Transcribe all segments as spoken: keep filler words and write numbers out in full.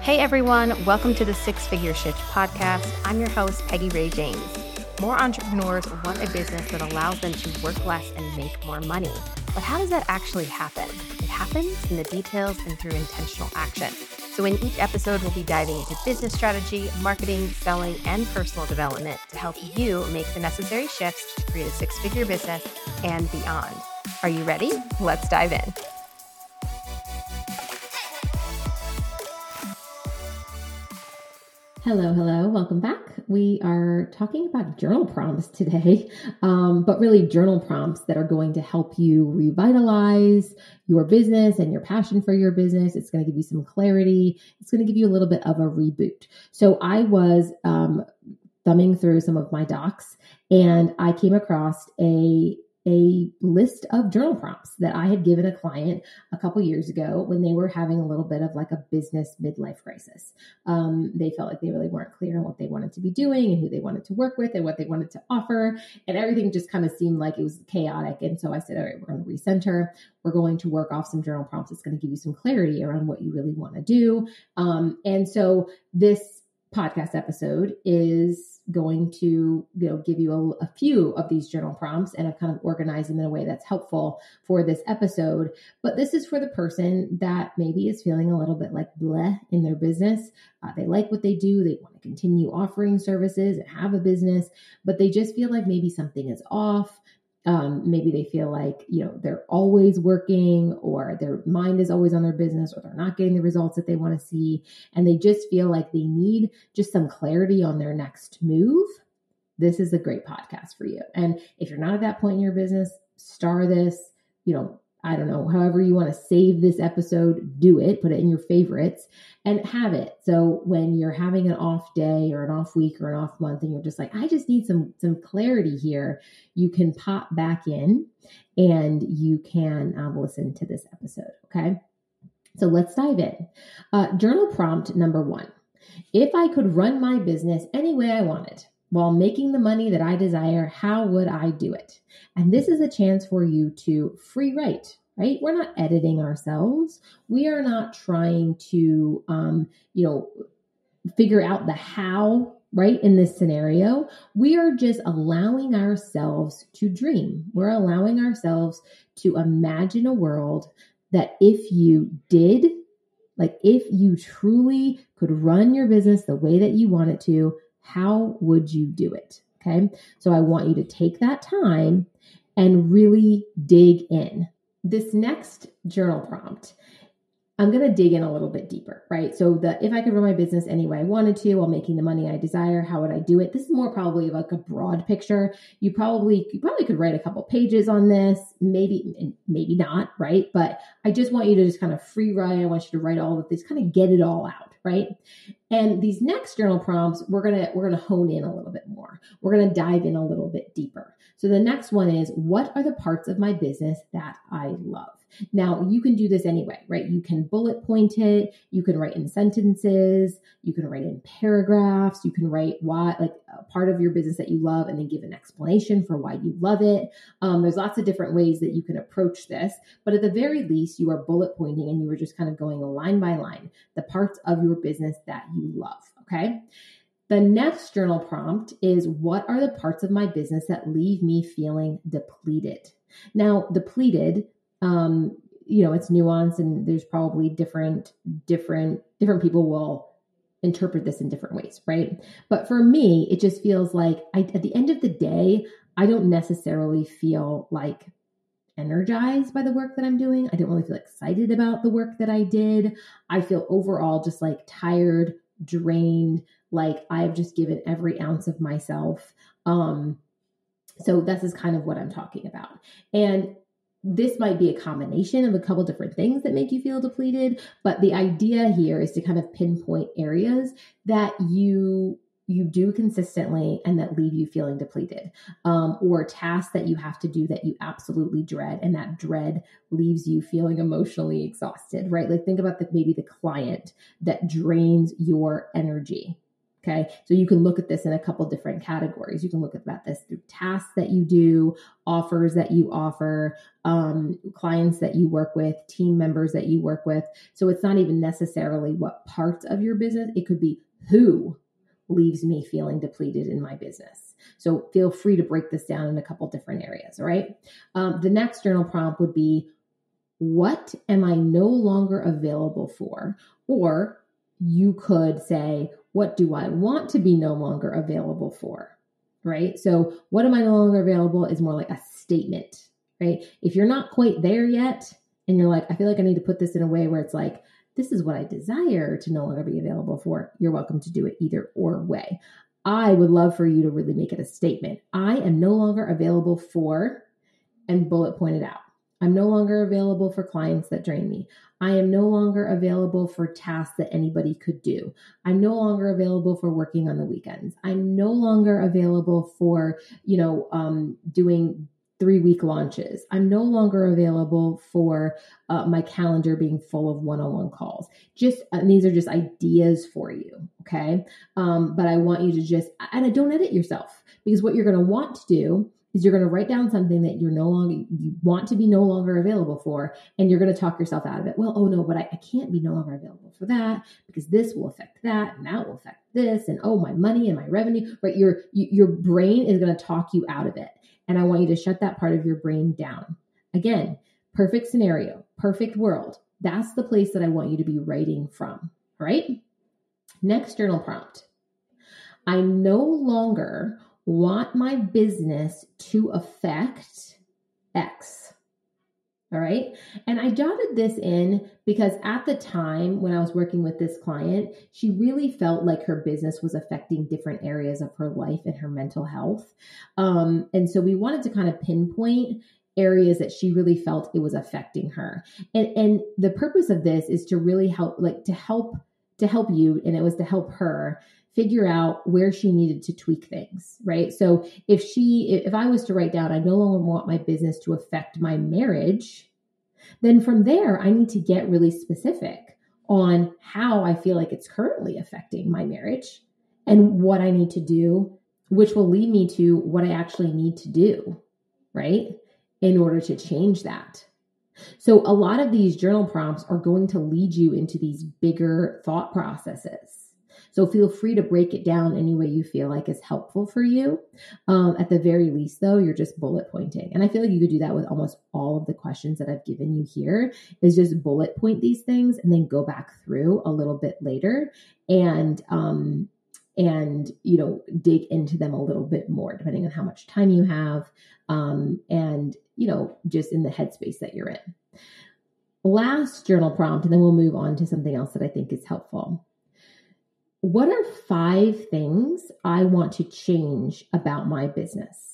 Hey everyone, welcome to the Six Figure Shift podcast. I'm your host, Peggy Ray James. More entrepreneurs want a business that allows them to work less and make more money. But how does that actually happen? It happens in the details and through intentional action. So in each episode, we'll be diving into business strategy, marketing, selling, and personal development to help you make the necessary shifts to create a six-figure business and beyond. Are you ready? Let's dive in. Hello, hello. Welcome back. We are talking about journal prompts today, um, but really journal prompts that are going to help you revitalize your business and your passion for your business. It's going to give you some clarity. It's going to give you a little bit of a reboot. So I was um, thumbing through some of my docs and I came across a a list of journal prompts that I had given a client a couple years ago when they were having a little bit of like a business midlife crisis. Um, they felt like they really weren't clear on what they wanted to be doing and who they wanted to work with and what they wanted to offer. And everything just kind of seemed like it was chaotic. And so I said, all right, we're going to recenter. We're going to work off some journal prompts. It's going to give you some clarity around what you really want to do. Um, and so this podcast episode is going to, you know, give you a, a few of these journal prompts, and I've kind of organized them in a way that's helpful for this episode. But this is for the person that maybe is feeling a little bit like bleh in their business. Uh, they like what they do. They want to continue offering services and have a business, but they just feel like maybe something is off. Um, maybe they feel like, you know, they're always working, or their mind is always on their business, or they're not getting the results that they want to see. And they just feel like they need just some clarity on their next move. This is a great podcast for you. And if you're not at that point in your business, star this, you know, I don't know, however you want to save this episode, do it, put it in your favorites and have it. So when you're having an off day or an off week or an off month and you're just like, I just need some, some clarity here, you can pop back in and you can um, listen to this episode. Okay. So let's dive in. Uh, journal prompt number one. If I could run my business any way I wanted, while making the money that I desire, how would I do it? And this is a chance for you to free write, right? We're not editing ourselves. We are not trying to, um, you know, figure out the how, right? In this scenario, we are just allowing ourselves to dream. We're allowing ourselves to imagine a world that if you did, like if you truly could run your business the way that you want it to, how would you do it? Okay. So I want you to take that time and really dig in. This next journal prompt, I'm going to dig in a little bit deeper, right? So the, if I could run my business any way I wanted to while making the money I desire, how would I do it? This is more probably like a broad picture. You probably, you probably could write a couple pages on this, maybe, maybe not, right? But I just want you to just kind of free write. I want you to write all of this, kind of get it all out, right? And these next journal prompts, we're going to, we're going to hone in a little bit more. We're going to dive in a little bit deeper. So the next one is, what are the parts of my business that I love? Now, you can do this anyway, right? You can bullet point it. You can write in sentences. You can write in paragraphs. You can write why, like a part of your business that you love, and then give an explanation for why you love it. Um, there's lots of different ways that you can approach this, but at the very least, you are bullet pointing and you are just kind of going line by line, the parts of your business that you love, okay? The next journal prompt is, what are the parts of my business that leave me feeling depleted? Now, depleted, um, you know, it's nuanced, and there's probably different, different, different people will interpret this in different ways, right? But for me, it just feels like I, at the end of the day, I don't necessarily feel like energized by the work that I'm doing. I don't really feel excited about the work that I did. I feel overall just like tired, drained, like I've just given every ounce of myself. Um, so this is kind of what I'm talking about. And this might be a combination of a couple different things that make you feel depleted, but the idea here is to kind of pinpoint areas that you you do consistently and that leave you feeling depleted, um, or tasks that you have to do that you absolutely dread, and that dread leaves you feeling emotionally exhausted, right? Like think about the, maybe the client that drains your energy. Okay. So you can look at this in a couple different categories. You can look at this through tasks that you do, offers that you offer, um, clients that you work with, team members that you work with. So it's not even necessarily what parts of your business. It could be who leaves me feeling depleted in my business. So feel free to break this down in a couple different areas. All right. Um, the next journal prompt would be, what am I no longer available for? Or you could say, what do I want to be no longer available for? Right? So what am I no longer available is more like a statement, right? If you're not quite there yet, and you're like, I feel like I need to put this in a way where it's like, this is what I desire to no longer be available for, you're welcome to do it either or way. I would love for you to really make it a statement. I am no longer available for, and bullet point it out. I'm no longer available for clients that drain me. I am no longer available for tasks that anybody could do. I'm no longer available for working on the weekends. I'm no longer available for, you know, um, doing three-week launches. I'm no longer available for uh, my calendar being full of one-on-one calls. Just, and these are just ideas for you, okay? Um, but I want you to just, and I don't edit yourself, because what you're going to want to do is you're going to write down something that you're no longer, you want to be no longer available for, and you're going to talk yourself out of it. Well, oh no, but I, I can't be no longer available for that because this will affect that, and that will affect this, and oh, my money and my revenue, right? Your, your brain is going to talk you out of it. And I want you to shut that part of your brain down. Again, perfect scenario, perfect world. That's the place that I want you to be writing from, right? Next journal prompt. I no longer want my business to affect X. All right. And I jotted this in because at the time when I was working with this client, she really felt like her business was affecting different areas of her life and her mental health. Um, and so we wanted to kind of pinpoint areas that she really felt it was affecting her. And, and the purpose of this is to really help, like to help, to help you. And it was to help her figure out where she needed to tweak things, right? So if she, if I was to write down, I no longer want my business to affect my marriage, then from there, I need to get really specific on how I feel like it's currently affecting my marriage and what I need to do, which will lead me to what I actually need to do, right? In order to change that. So a lot of these journal prompts are going to lead you into these bigger thought processes. So feel free to break it down any way you feel like is helpful for you. Um, at the very least, though, you're just bullet pointing. And I feel like you could do that with almost all of the questions that I've given you here, is just bullet point these things and then go back through a little bit later and, um, and, you know, dig into them a little bit more, depending on how much time you have, um, and, you know, just in the headspace that you're in. Last journal prompt, and then we'll move on to something else that I think is helpful. What are five things I want to change about my business?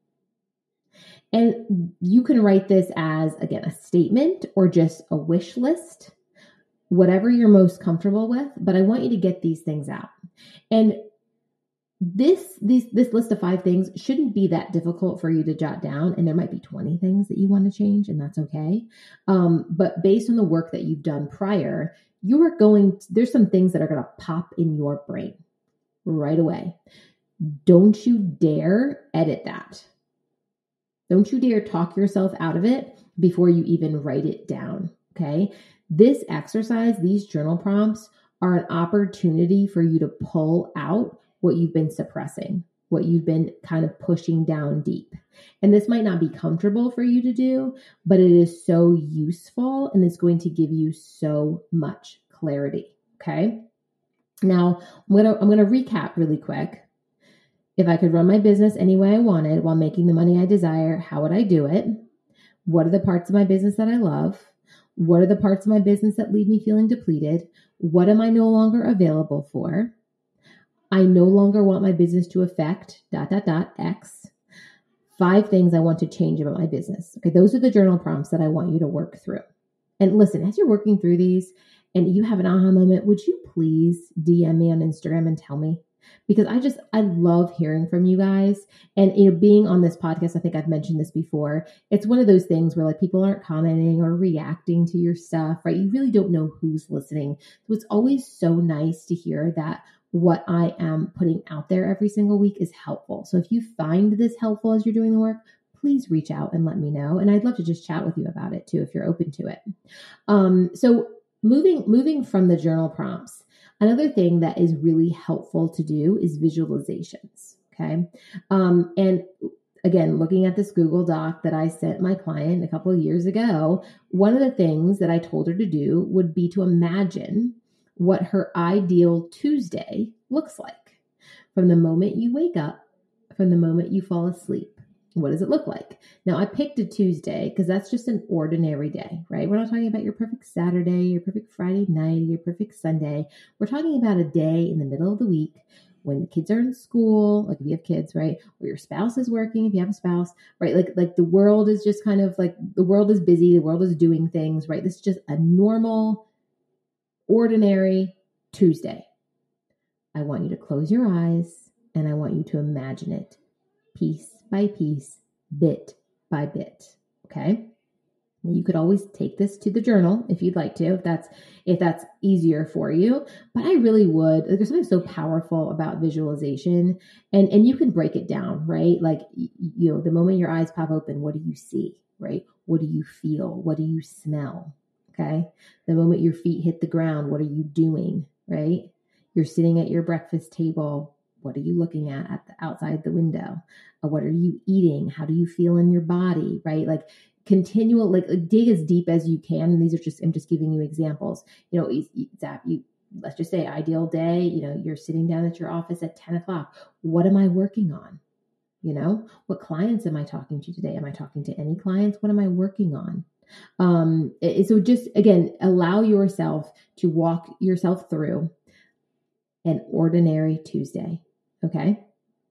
And you can write this as, again, a statement or just a wish list, whatever you're most comfortable with, but I want you to get these things out. And this, these, this list of five things shouldn't be that difficult for you to jot down. And there might be twenty things that you want to change, and that's okay. Um, but based on the work that you've done prior, you are going, to, there's some things that are going to pop in your brain right away. Don't you dare edit that. Don't you dare talk yourself out of it before you even write it down. Okay. This exercise, these journal prompts are an opportunity for you to pull out what you've been suppressing, what you've been kind of pushing down deep. And this might not be comfortable for you to do, but it is so useful and it's going to give you so much clarity. Okay. Now I'm going to, I'm going to recap really quick. If I could run my business any way I wanted while making the money I desire, how would I do it? What are the parts of my business that I love? What are the parts of my business that leave me feeling depleted? What am I no longer available for? I no longer want my business to affect dot, dot, dot, X. Five things I want to change about my business. Okay, those are the journal prompts that I want you to work through. And listen, as you're working through these and you have an aha moment, would you please D M me on Instagram and tell me? Because I just, I love hearing from you guys. And, you know, being on this podcast, I think I've mentioned this before. It's one of those things where like people aren't commenting or reacting to your stuff, right? You really don't know who's listening. So it's always so nice to hear that what I am putting out there every single week is helpful. So if you find this helpful as you're doing the work, please reach out and let me know. And I'd love to just chat with you about it too, if you're open to it. Um, so moving, moving from the journal prompts, another thing that is really helpful to do is visualizations. Okay. Um, and again, looking at this Google Doc that I sent my client a couple of years ago, one of the things that I told her to do would be to imagine what her ideal Tuesday looks like. From the moment you wake up, from the moment you fall asleep, what does it look like? Now, I picked a Tuesday because that's just an ordinary day, right? We're not talking about your perfect Saturday, your perfect Friday night, your perfect Sunday. We're talking about a day in the middle of the week when the kids are in school, like if you have kids, right? Or your spouse is working, if you have a spouse, right? Like, like the world is just kind of like, the world is busy, the world is doing things, right? This is just a normal, ordinary Tuesday. I want you to close your eyes and I want you to imagine it piece by piece, bit by bit. Okay. You could always take this to the journal if you'd like to, if that's, if that's easier for you, but I really would. There's something so powerful about visualization, and, and you can break it down, right? Like, you know, the moment your eyes pop open, what do you see, right? What do you feel? What do you smell? Okay. The moment your feet hit the ground, what are you doing, right? You're sitting at your breakfast table. What are you looking at, at the, outside the window? Uh, what are you eating? How do you feel in your body, right? Like continual, like, like dig as deep as you can. And these are just, I'm just giving you examples. You know, you, you, let's just say ideal day, you know, you're sitting down at your office at ten o'clock. What am I working on? You know, what clients am I talking to today? Am I talking to any clients? What am I working on? Um, so just, again, allow yourself to walk yourself through an ordinary Tuesday. Okay.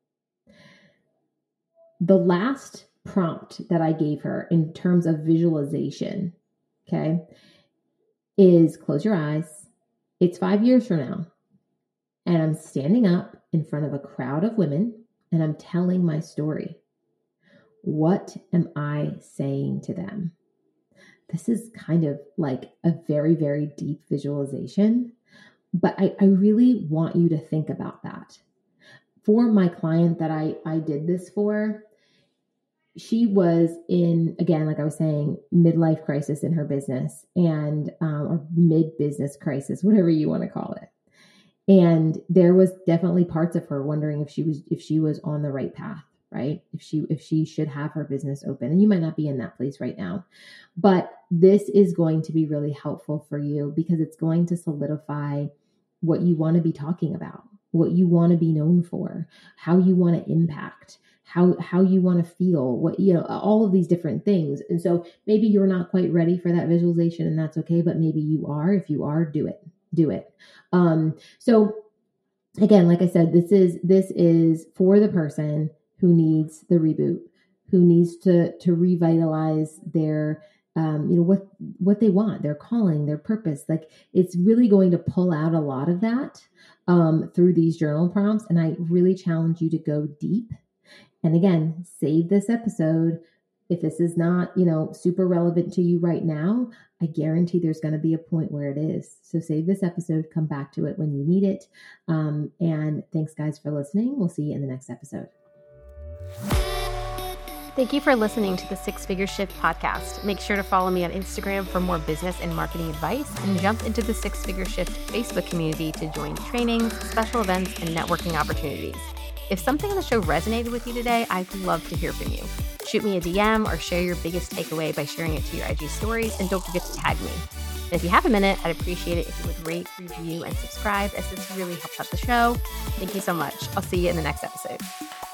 The last prompt that I gave her in terms of visualization, okay, is close your eyes. It's five years from now. And I'm standing up in front of a crowd of women and I'm telling my story. What am I saying to them? This is kind of like a very, very deep visualization, but I, I really want you to think about that. For my client that I, I did this for, she was in, again, like I was saying, midlife crisis in her business and, um, or mid-business crisis, whatever you want to call it. And there was definitely parts of her wondering if she was, if she was on the right path, right? If she, if she should have her business open. And you might not be in that place right now, but this is going to be really helpful for you because it's going to solidify what you want to be talking about, what you want to be known for, how you want to impact, how, how you want to feel, what, you know, all of these different things. And so maybe you're not quite ready for that visualization and that's okay, but maybe you are. If you are, do it, do it. Um, so again, like I said, this is, this is for the person who needs the reboot, who needs to, to revitalize their, Um, you know, what, what they want, their calling, their purpose. Like it's really going to pull out a lot of that um, through these journal prompts. And I really challenge you to go deep. And again, save this episode. If this is not, you know, super relevant to you right now, I guarantee there's going to be a point where it is. So save this episode, come back to it when you need it. Um, and thanks guys for listening. We'll see you in the next episode. Thank you for listening to the Six Figure Shift podcast. Make sure to follow me on Instagram for more business and marketing advice and jump into the Six Figure Shift Facebook community to join trainings, special events, and networking opportunities. If something on the show resonated with you today, I'd love to hear from you. Shoot me a D M or share your biggest takeaway by sharing it to your I G stories, and don't forget to tag me. And if you have a minute, I'd appreciate it if you would rate, review, and subscribe, as this really helps out the show. Thank you so much. I'll see you in the next episode.